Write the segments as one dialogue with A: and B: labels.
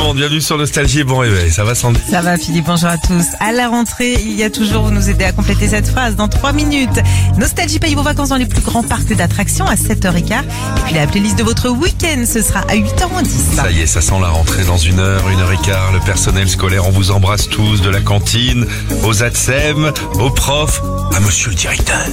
A: monde, bienvenue sur Nostalgie et bon réveil, ça va Sandy?
B: Ça va Philippe, bonjour à tous. À la rentrée, il y a toujours, vous nous aidez à compléter cette phrase dans 3 minutes. Nostalgie paye vos vacances dans les plus grands parcs d'attractions à 7h15. Et puis la playlist de votre week-end, ce sera à 8h10.
A: Ça y est, ça sent la rentrée dans 1h15. Le personnel scolaire, on vous embrasse tous, de la cantine, aux ATSEM, aux profs, à monsieur le directeur.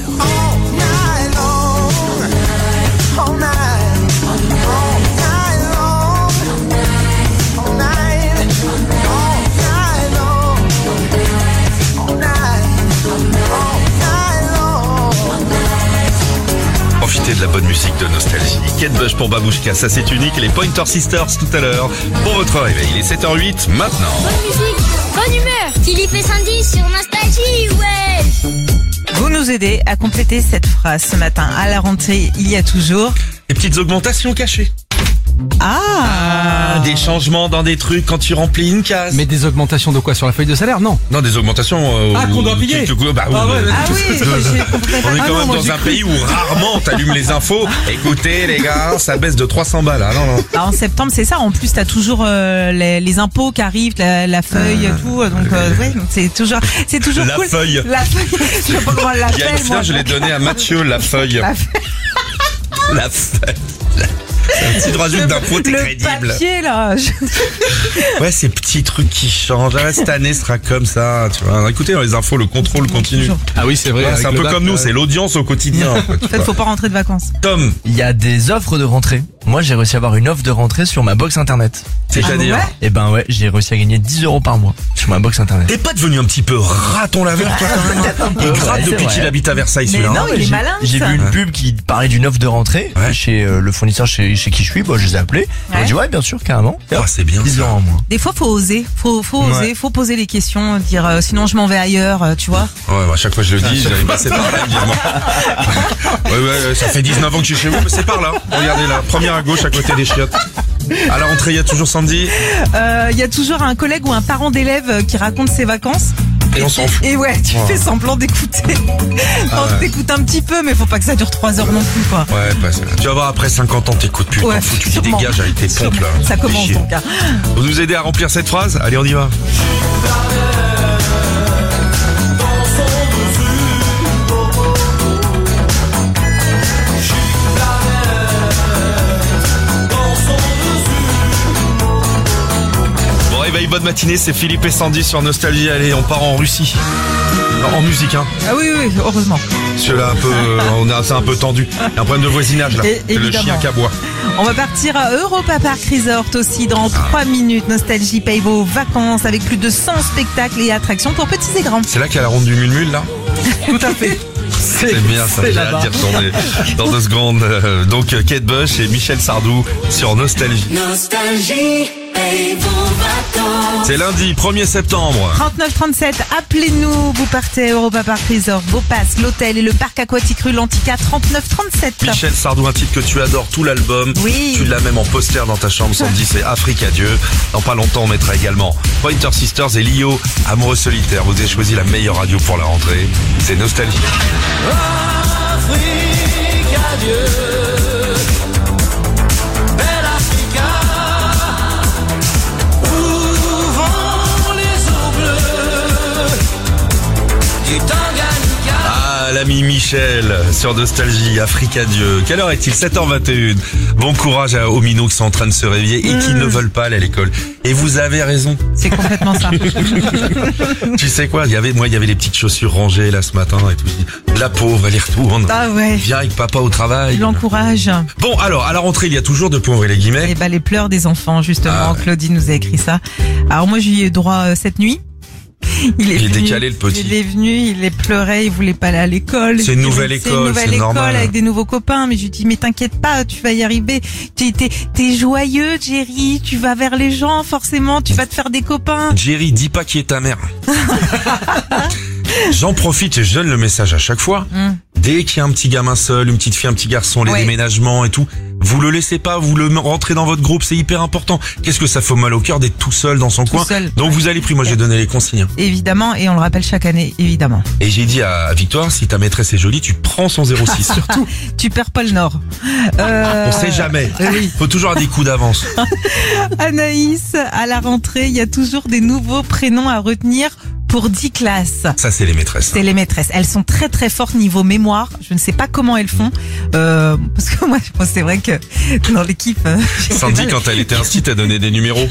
A: Profitez de la bonne musique de Nostalgie. Kate Bush pour Babouchka, ça c'est unique. Les Pointer Sisters tout à l'heure. Pour votre réveil, il est 7h08 maintenant.
C: Bonne musique, bonne humeur. Philippe et Sandy sur Nostalgie, ouais.
B: Vous nous aidez à compléter cette phrase ce matin. À la rentrée, il y a toujours...
A: Les petites augmentations cachées. Des changements dans des trucs quand tu remplis une case.
D: Mais des augmentations de quoi? Sur la feuille de salaire? Non.
A: Non, des augmentations...
D: qu'on doit payer.
A: Bah,
D: Ah ouais,
B: Ah oui, j'ai compris.
A: on est quand même
B: moi,
A: dans
B: j'ai
A: un
B: cru.
A: pays où rarement t'allumes les infos. Écoutez les gars, ça baisse de 300 balles. Ah, non.
B: Bah, en septembre, c'est ça. En plus, t'as toujours les impôts qui arrivent, la feuille, tout. Donc, ouais, c'est toujours
A: La
B: cool.
A: feuille.
B: La feuille. Je sais pas comment on
A: Il y a
B: l'appelle,
A: une
B: moi.
A: fois, je l'ai donné à Mathieu, la feuille.
B: La feuille.
A: La feuille. Si tu rajoutes d'impôts, t'es
B: Le
A: crédible.
B: papier, là.
A: Ouais, ces petits trucs qui changent. Ah, cette année sera comme ça, tu vois. Écoutez, dans les infos, le contrôle continue.
B: Toujours.
D: Ah oui, c'est vrai.
A: Ouais, c'est un peu comme nous, c'est l'audience au quotidien. quoi, tu
B: En fait,
A: vois.
B: faut pas rentrer de vacances.
A: Tom,
E: Il y a des offres de rentrée. Moi, j'ai réussi à avoir une offre de rentrée sur ma box internet.
A: c'est-à-dire...
B: ouais
E: Et ben ouais, j'ai réussi à gagner 10 € par mois sur ma box internet.
A: T'es pas devenu un petit peu raton laveur, toi, quand même? Il gratte
E: ouais, c'est
A: depuis
E: vrai.
A: qu'il habite à Versailles,
B: Mais
A: celui-là.
B: non, il est
E: J'ai-
B: malin,
E: J'ai
B: ça.
E: vu une pub qui parlait d'une offre de rentrée
A: Ouais.
E: chez le fournisseur chez qui je suis. Bah, je les ai appelés. Ils m'ont
B: Ouais.
E: dit ouais, bien sûr, carrément. Et hop,
A: Oh, c'est bien
E: 10
A: ça.
E: € en moins.
B: Des fois, faut oser. Faut oser. Faut poser les questions. Dire, sinon, je m'en vais ailleurs, tu vois.
A: Ouais, bah, à chaque fois je le dis, j'allais passer par là, évidemment. Ouais, ça fait 19 ans que je suis chez vous, mais c'est par là. Regardez là, première à gauche, à côté des chiottes. À la rentrée, il y a toujours Sandy.
B: Il y a toujours un collègue ou un parent d'élève qui raconte ses vacances.
A: Et on s'en fout.
B: Et ouais, tu fais semblant d'écouter. T'écoutes un petit peu, mais faut pas que ça dure 3 heures non plus, quoi.
A: Ouais, bah, tu vas voir, après 50 ans, t'écoutes plus,
B: Ouais,
A: t'en fous, tu te
B: sûrement.
A: dégages avec tes pompes, là.
B: Ça
A: Fais
B: commence
A: chier.
B: donc. Hein.
A: Vous nous aidez à remplir cette phrase? Allez, on y va. Bon réveil, bonne matinée, c'est Philippe et Sandy sur Nostalgie. Allez, on part en Russie. En musique, hein.
B: Ah oui, heureusement.
A: Parce que là, c'est un peu tendu. Il y a un problème de voisinage, là.
B: Et-
A: C'est le
B: évidemment.
A: chien qui aboie.
B: On va partir à Europa Park Resort aussi dans 3 minutes. Nostalgie paye vos vacances avec plus de 100 spectacles et attractions pour petits et grands.
A: C'est là qu'il y a la ronde du Mulmule, là?
B: Tout à fait.
A: C'est bien ça, j'ai hâte d'y retourner dans 2 secondes. Donc Kate Bush et Michel Sardou sur Nostalgie.
C: Nostalgie paye vos vacances.
A: C'est lundi 1er septembre.
B: 3937, appelez-nous. Vous partez à Europa Park Resort, vos passes, l'hôtel et le parc aquatique rue Lantica. 3937.
A: Michel Sardou, un titre que tu adores, tout l'album.
B: Oui.
A: Tu l'as même en poster dans ta chambre, Sandy, c'est Afrique à Dieu. Dans pas longtemps, on mettra également Pointer Sisters et Lio, Amoureux solitaire. Vous avez choisi la meilleure radio pour la rentrée. C'est Nostalgie. Ah, l'ami Michel sur Nostalgie, Afrique à Dieu. Quelle heure est-il? 7h21. Bon courage aux minots qui sont en train de se réveiller et qui ne veulent pas aller à l'école. Et vous avez raison.
B: C'est complètement ça.
A: Tu sais quoi? Il y avait les petites chaussures rangées là ce matin et tout. La pauvre, elle y retourne.
B: Ah ouais.
A: Viens avec papa au travail.
B: Je l'encourage.
A: Bon, alors, à la rentrée, il y a toujours de pauvres et les guillemets.
B: Et bah, les pleurs des enfants, justement.
A: Ah ouais.
B: Claudine nous a écrit ça. Alors, moi, j'y ai droit cette nuit. Il est
A: Il est
B: venu,
A: décalé, le petit.
B: Il est venu, il est pleuré, il voulait pas aller à l'école.
A: C'est une nouvelle
B: C'est
A: école,
B: une nouvelle
A: c'est
B: école
A: normal.
B: avec des nouveaux copains. Mais je lui dis, mais t'inquiète pas, tu vas y arriver. T'es joyeux, Jerry. Tu vas vers les gens, forcément. Tu vas te faire des copains.
A: Jerry, dis pas qui est ta mère. J'en profite et je donne le message à chaque fois. Dès qu'il y a un petit gamin seul, une petite fille, un petit garçon, les
B: Ouais.
A: déménagements et tout, vous le laissez pas, vous le rentrez dans votre groupe, c'est hyper important. Qu'est-ce que ça fait mal au cœur d'être tout seul dans son coin.
B: seul.
A: Donc vous allez pris, moi j'ai donné les consignes.
B: Évidemment, et on le rappelle chaque année, évidemment.
A: Et j'ai dit à Victoire, si ta maîtresse est jolie, tu prends son 06. Surtout,
B: Tu perds pas le nord.
A: on sait jamais. Faut toujours avoir des coups d'avance.
B: Anaïs, à la rentrée, il y a toujours des nouveaux prénoms à retenir pour 10 classes.
A: Ça c'est les maîtresses.
B: C'est les maîtresses. Elles sont très très fortes niveau mémoire. Je ne sais pas comment elles font. Parce que moi, c'est vrai que dans l'équipe... j'ai
A: Sandy,
B: mal.
A: quand elle était instite, elle donnait des numéros.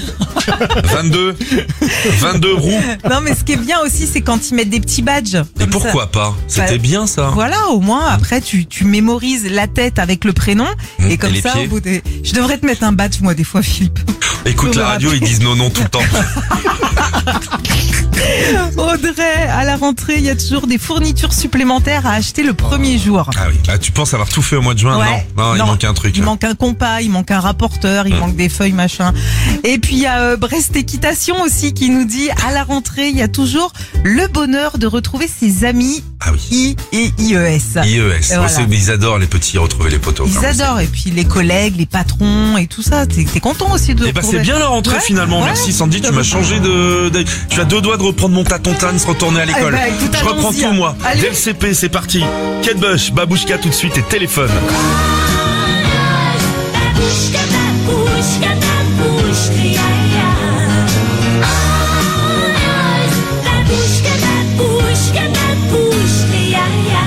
A: 22 roues.
B: Non, mais ce qui est bien aussi, c'est quand ils mettent des petits badges.
A: Et
B: comme ça.
A: pourquoi pas? C'était bien ça.
B: Voilà, au moins, après, tu mémorises la tête avec le prénom. Et comme
A: et les
B: ça,
A: pieds.
B: au bout des... Je devrais te mettre un badge, moi, des fois, Philippe.
A: Écoute
B: Faut
A: la
B: me
A: radio,
B: rappeler.
A: ils disent non tout le temps.
B: Audrey, à la rentrée, il y a toujours des fournitures supplémentaires à acheter le premier jour.
A: Ah oui. Ah, tu penses avoir tout fait au mois de juin?
B: Ouais.
A: Non, il manque un truc.
B: Il
A: là.
B: manque un compas, il manque un rapporteur, il manque des feuilles, machin. Et puis il y a Brest Équitation aussi qui nous dit à la rentrée, il y a toujours le bonheur de retrouver ses amis
A: Ah oui.
B: I et IES.
A: IES. Ouais,
B: voilà.
A: ils adorent les petits retrouver les poteaux.
B: Ils adorent. Et puis les collègues, les patrons et tout ça. T'es content aussi de
A: Eh ben
B: retrouver.
A: c'est bien la rentrée
B: Ouais,
A: finalement.
B: ouais.
A: Merci Sandy, tu m'as changé tu as 2 doigts de reprendre mon tatontane, se retourner à l'école.
B: Eh ben, écoute,
A: Je reprends
B: allons-y,
A: tout
B: hein.
A: moi.
B: Allez.
A: Dès le CP, c'est parti. Kate Bush, Babouchka tout de suite et téléphone.
C: Babushka, babushka, babushka, ya ya. Babushka, babushka, babushka, ya ya.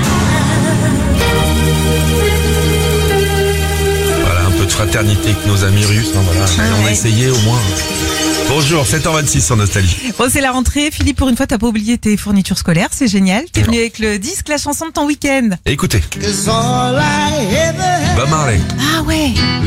A: Voilà, un peu de fraternité avec nos amis russes. Hein, voilà. On a
B: ouais.
A: essayé au moins. Bonjour, 7h26 sur Nostalgie.
B: Bon, c'est la rentrée. Philippe, pour une fois, t'as pas oublié tes fournitures scolaires. C'est génial. T'es venu avec le disque, la chanson de ton week-end.
A: Écoutez. Bob Marley.
B: Ah ouais.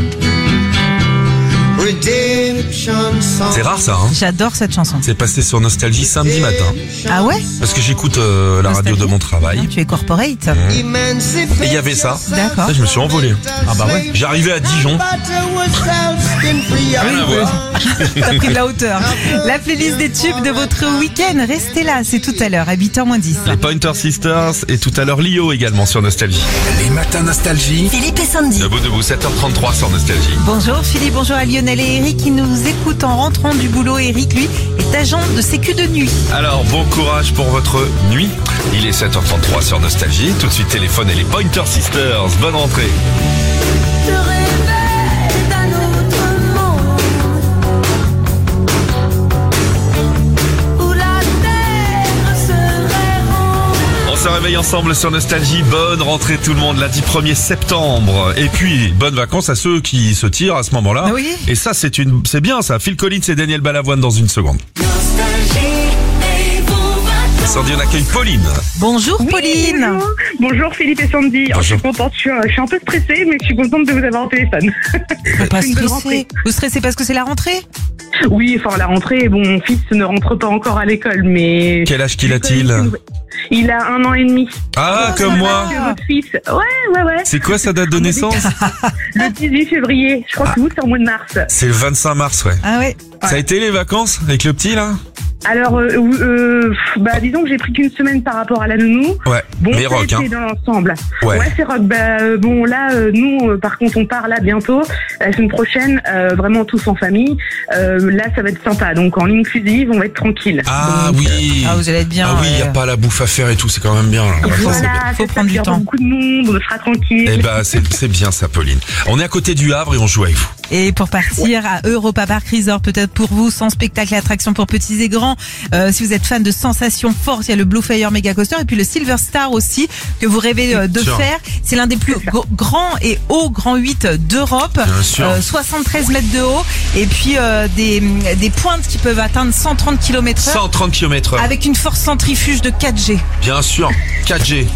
A: C'est rare ça, hein.
B: J'adore cette chanson.
A: C'est passé sur Nostalgie samedi matin.
B: Ah ouais?
A: Parce que j'écoute la radio de mon travail.
B: Tu es corporate.
A: Et il y avait ça.
B: D'accord.
A: Là, je me suis envolé. Ah bah ouais. J'arrivais à Dijon. Rien à voir.
B: T'as pris de la hauteur. La playlist des tubes de votre week-end, restez là, c'est tout à l'heure, à 8h-10.
A: Les Pointer Sisters et tout à l'heure Lio également sur Nostalgie. Les matins Nostalgie.
B: Philippe et Sandy.
A: Debout, 7h33 sur Nostalgie.
B: Bonjour Philippe, bonjour à Lionel et Eric qui nous écoutent en rentrant du boulot. Eric, lui, est agent de sécu de nuit.
A: Alors, bon courage pour votre nuit. Il est 7h33 sur Nostalgie. Tout de suite, téléphone et les Pointer Sisters. Bonne rentrée.
C: Je rêvais d'un autre monde où la terre serait ronde.
A: On se réveille ensemble sur Nostalgie. Bonne rentrée tout le monde, lundi 1er septembre. Et puis, bonnes vacances à ceux qui se tirent à ce moment-là.
B: Oui.
A: Et ça, c'est bien ça. Phil Collins et Daniel Balavoine dans une seconde.
C: Nostalgie et vos vacances.
A: Sandy, on accueille Pauline.
B: Bonjour Pauline.
F: Bonjour. Bonjour Philippe et Sandy. Je suis
A: Bonjour.
F: contente, je suis un peu stressée, mais je suis contente de vous avoir au téléphone.
B: Faut pas
F: C'est une bonne
B: stresser.
F: rentrée.
B: Vous stressez parce que c'est la rentrée?
F: Oui, enfin la rentrée, bon, mon fils ne rentre pas encore à l'école, mais...
A: Quel âge qu'il a-t-il?
F: Il a 1 an et demi.
A: Ah, comme moi.
F: Que votre fils. Ouais.
A: C'est quoi sa date de naissance?
F: Le 18 février. Je crois que vous, c'est en mois de mars.
A: C'est le 25 mars, ouais.
B: Ah ouais.
A: Ça a été les vacances avec le petit là?
F: Alors, disons que j'ai pris qu'une semaine par rapport à la nounou.
A: Ouais,
F: Bon,
A: mais
F: ça
A: rock,
F: a
A: hein.
F: été dans l'ensemble.
A: Ouais.
F: Ouais, c'est rock. Bon, là, nous, par contre, on part là bientôt, la semaine prochaine, vraiment tous en famille. Là, ça va être sympa. Donc, en inclusive, on va être tranquille.
A: Ah
F: Donc,
A: oui.
B: Ah, vous allez être bien.
A: Ah oui, il n'y a
B: ouais.
A: pas la bouffe à faire et tout, c'est quand même bien. Là. Ouais, ça, c'est bien.
F: Voilà,
B: Faut
F: c'est
B: prendre
F: ça,
B: du
F: il y aura
B: temps.
F: beaucoup de monde, on sera tranquille.
A: Eh ben, c'est bien ça, Pauline. On est à côté du Havre et on joue avec vous.
B: Et pour partir à Europa Park Resort, peut-être pour vous, sans spectacle et attraction pour petits et grands. Si vous êtes fan de sensations fortes, il y a le Blue Fire Mega Coaster et puis le Silver Star aussi que vous rêvez de
A: Sûr.
B: faire. C'est l'un des plus grands et hauts Grand 8 d'Europe.
A: Bien sûr.
B: 73 mètres de haut et puis des pointes qui peuvent atteindre 130 km/h
A: 130 km/h.
B: avec une force centrifuge de 4G.
A: Bien sûr, 4G.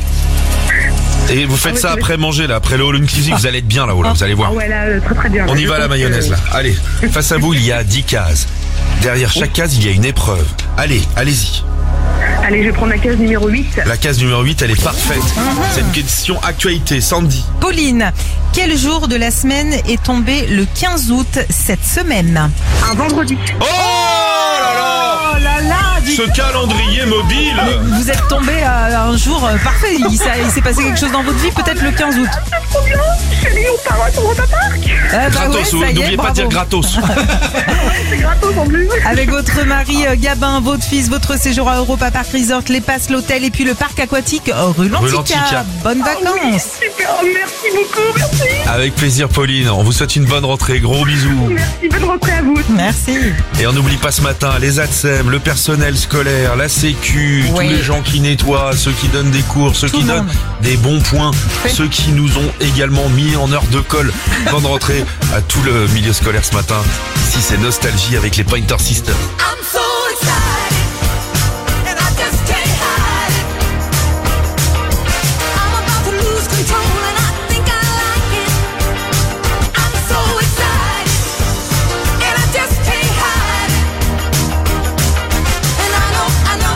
A: Et vous faites
F: Ah ouais,
A: ça
F: ça va
A: après manger là, après le all inclusive, vous allez être bien là-haut, là, vous allez voir.
F: Ah ouais, là, très très bien.
A: On y
F: Je
A: va à la
F: pense que-
A: mayonnaise là. Allez, face à vous, il y a 10 cases. Derrière chaque case, il y a une épreuve. Allez, allez-y.
F: Allez, je vais prendre la case numéro 8.
A: La case numéro 8, elle est parfaite. C'est une question actualité. Sandy.
B: Pauline, quel jour de la semaine est tombé le 15 août cette semaine?
F: Un vendredi.
A: Oh là là!
B: Oh là là,
A: Ce calendrier mobile.
B: Vous êtes tombé à un jour parfait. Il s'est passé quelque chose dans votre vie, peut-être le 15 août.
F: Trop bien. Chérie, on part à Europa Park.
A: Gratos, n'oubliez pas de dire gratos.
F: C'est gratos en plus.
B: Avec votre mari Gabin, votre fils, votre séjour à Europa Park Resort, les passes, l'hôtel et puis le parc aquatique rue Lantica. Bonnes vacances.
F: Super, merci beaucoup, merci.
A: Avec plaisir, Pauline. On vous souhaite une bonne rentrée. Gros bisous.
F: Merci, bonne rentrée à vous.
B: Merci.
A: Et on n'oublie pas ce matin les ATSEM, le personnel scolaire, la Sécu,
B: Oui.
A: tous les gens qui nettoient, ceux qui donnent des cours, ceux
B: Tout
A: qui
B: le
A: donnent
B: monde.
A: des bons points,
B: Oui.
A: ceux qui nous ont également mis en heure de colle. Bonne rentrée à tout le milieu scolaire ce matin. Ici, c'est Nostalgie avec les Pointer Sisters.
G: I'm so excited, and I just can't hide it. I'm about to lose control, and I think I like it. I'm so excited, and I just can't hide it. And I know,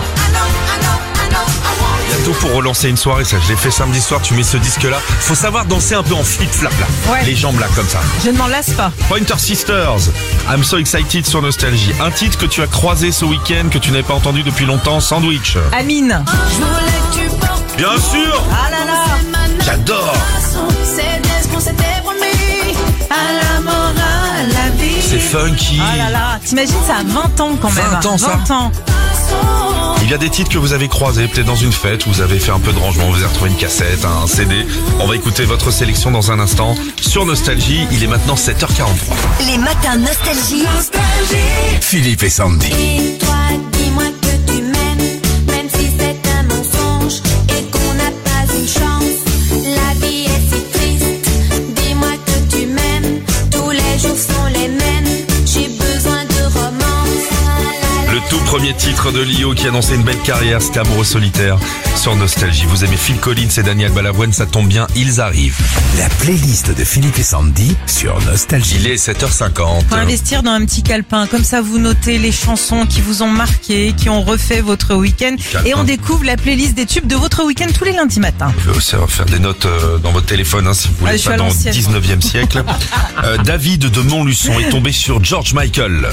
G: I want
A: Il y a tout pour relancer une soirée, ça je l'ai fait samedi soir, tu mets ce disque-là. Faut savoir danser un peu en flip-flap là.
B: Ouais.
A: Les jambes là comme ça.
B: Je ne m'en lasse pas.
A: Pointer Sisters, I'm so excited sur Nostalgie. Un titre que tu as croisé ce week-end, que tu n'avais pas entendu depuis longtemps, Sandwich.
B: Amine.
G: Je voulais que tu portes
A: Bien sûr,
B: Ah là là.
A: j'adore.
G: c'est bien ce qu'on s'était promis.
B: À la morale, la vie.
A: C'est funky.
B: Ah là là. T'imagines, ça a 20 ans quand même.
A: 20 ans, ça.
B: 20 ans.
A: Il y a des titres que vous avez croisés, peut-être dans une fête, où vous avez fait un peu de rangement, vous avez retrouvé une cassette, un CD. On va écouter votre sélection dans un instant sur Nostalgie. Il est maintenant 7h43.
H: Les matins nostalgie.
A: Philippe et Sandy.
G: Dis-toi, dis-moi que tu m'aimes, même si c'est un mensonge et qu'on n'a pas une chance. La vie est si triste. Dis-moi que tu m'aimes, tous les jours sont les mêmes. J'ai besoin de romance.
A: Le tout premier titre de Lio qui annonçait une belle carrière, c'était Amoureux solitaire sur Nostalgie. Vous aimez Phil Collins et Daniel Balavoine, ça tombe bien, ils arrivent.
I: La playlist de Philippe et Sandy sur Nostalgie.
A: Il est 7h50.
B: Faut investir dans un petit calepin. Comme ça, vous notez les chansons qui vous ont marqué, qui ont refait votre week-end.
A: Calepin.
B: Et on découvre la playlist des tubes de votre week-end tous les lundis matins.
A: Vous pouvez aussi faire des notes dans votre téléphone si vous
B: Ah,
A: voulez,
B: je suis
A: pas
B: à
A: dans le
B: l'ancienne.
A: 19e siècle. David de Montluçon est tombé sur George Michael.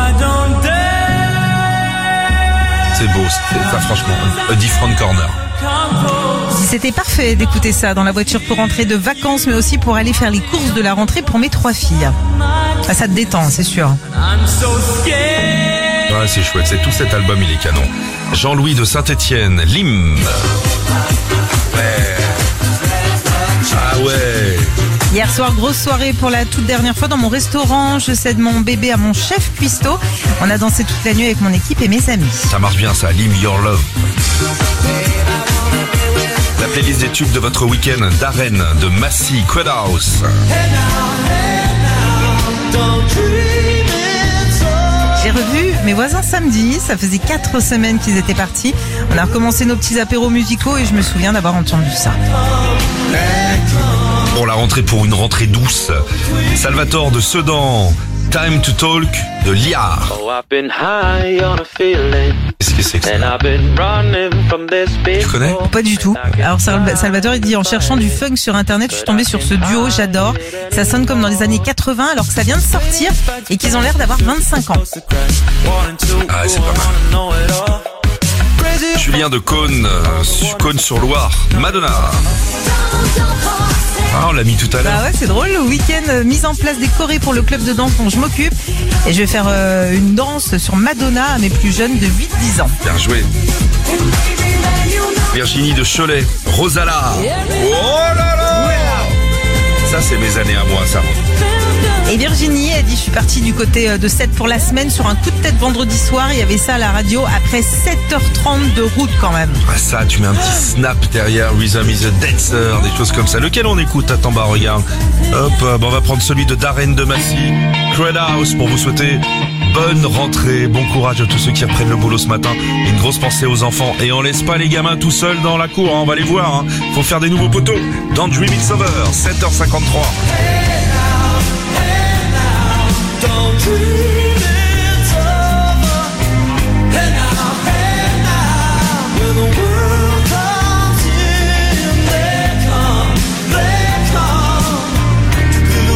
A: C'est beau, ça franchement. A Different Corner.
B: C'était parfait d'écouter ça dans la voiture pour rentrer de vacances, mais aussi pour aller faire les courses de la rentrée pour mes 3 filles. Ah, ça te détend, c'est sûr.
A: Ouais, c'est chouette, c'est tout cet album, il est canon. Jean-Louis de Saint-Étienne, Lim. Ouais. Ah ouais.
B: Hier soir, grosse soirée pour la toute dernière fois dans mon restaurant. Je cède mon bébé à mon chef cuistot. On a dansé toute la nuit avec mon équipe et mes amis.
A: Ça marche bien ça, Lim Your Love. La playlist des tubes de votre week-end, Darren de Massy, Crowd House.
B: J'ai revu mes voisins samedi. Ça faisait 4 semaines qu'ils étaient partis. On a recommencé nos petits apéros musicaux et je me souviens d'avoir entendu ça.
A: Pour la rentrée, pour une rentrée douce, Salvatore de Sedan, Time to Talk de Liard. Qu'est-ce que c'est que ça? Tu connais?
B: Pas du tout. Alors Salvatore, il dit, en cherchant du funk sur internet, je suis tombé sur ce duo, j'adore. Ça sonne comme dans les années 80 alors que ça vient de sortir et qu'ils ont l'air d'avoir 25 ans.
A: Ah, c'est pas mal. Julien de Cône, Cône-sur-Loire, Madonna. Ah, on l'a mis tout à l'heure.
B: Bah ouais, c'est drôle. Le week-end, mise en place des chorés pour le club de danse dont je m'occupe. Et je vais faire une danse sur Madonna à mes plus jeunes de 8-10 ans.
A: Bien joué. Virginie de Cholet, Rosala. Oh là là! Ça, c'est mes années à moi, ça.
B: Et Virginie, elle dit, je suis partie du côté de 7 pour la semaine sur un coup de tête vendredi soir. Il y avait ça à la radio après 7h30 de route quand même.
A: Ah, ça, tu mets un petit snap derrière, Rhythm is a Dancer, des choses comme ça. Lequel on écoute? Attends, bah regarde. Hop, on va prendre celui de Darren de Massy, Crowd House, pour vous souhaiter bonne rentrée, bon courage à tous ceux qui reprennent le boulot ce matin. Une grosse pensée aux enfants. Et on laisse pas les gamins tout seuls dans la cour, hein. On va les voir, hein. Faut faire des nouveaux poteaux. Dans Dream It's Over, 7h53.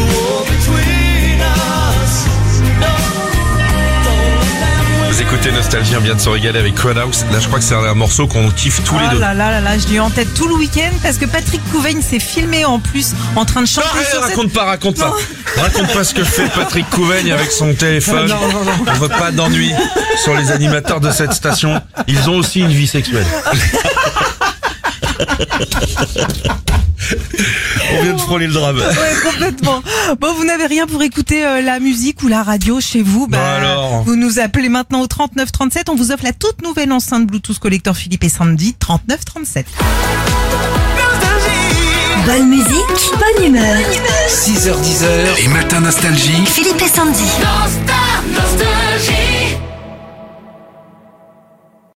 A: Vous écoutez Nostalgie. Nostalgie, on vient de se régaler avec Crowdhouse. Là, je crois que c'est un morceau qu'on kiffe tous les deux.
B: là là là là, je l'ai eu en tête tout le week-end parce que Patrick Couvaigne s'est filmé en plus en train de chanter sur cette...
A: Raconte pas. Raconte pas ce que fait Patrick Couvaigne avec son téléphone.
D: Non.
A: On veut pas d'ennui sur les animateurs de cette station. Ils ont aussi une vie sexuelle. On vient de frôler le drame.
B: Ouais, complètement. Bon, vous n'avez rien pour écouter la musique ou la radio chez vous.
A: Bah alors.
B: Vous nous appelez maintenant au 39 37. On vous offre la toute nouvelle enceinte Bluetooth collector Philippe et Sandy. 39 37.
H: Bonne musique, bonne humeur.
I: 6h-10h, les matins Nostalgie.
H: Philippe et Sandy.
C: Nostalgie.